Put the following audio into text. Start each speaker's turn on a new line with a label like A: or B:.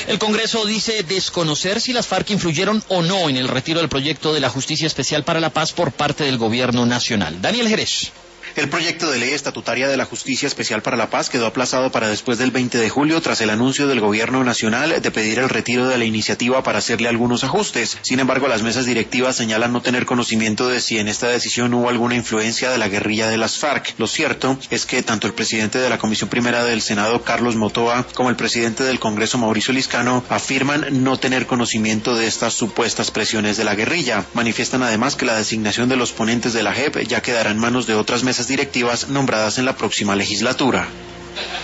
A: El Congreso dice desconocer si las FARC influyeron o no en el retiro del proyecto de la Justicia Especial para la Paz por parte del Gobierno Nacional. Daniel Jerez.
B: El proyecto de ley estatutaria de la Justicia Especial para la Paz quedó aplazado para después del 20 de julio tras el anuncio del Gobierno Nacional de pedir el retiro de la iniciativa para hacerle algunos ajustes. Sin embargo, las mesas directivas señalan no tener conocimiento de si en esta decisión hubo alguna influencia de la guerrilla de las FARC. Lo cierto es que tanto el presidente de la Comisión Primera del Senado, Carlos Motoa, como el presidente del Congreso, Mauricio Liscano, afirman no tener conocimiento de estas supuestas presiones de la guerrilla. Manifiestan además que la designación de los ponentes de la JEP ya quedará en manos de otras mesas directivas nombradas en la próxima legislatura.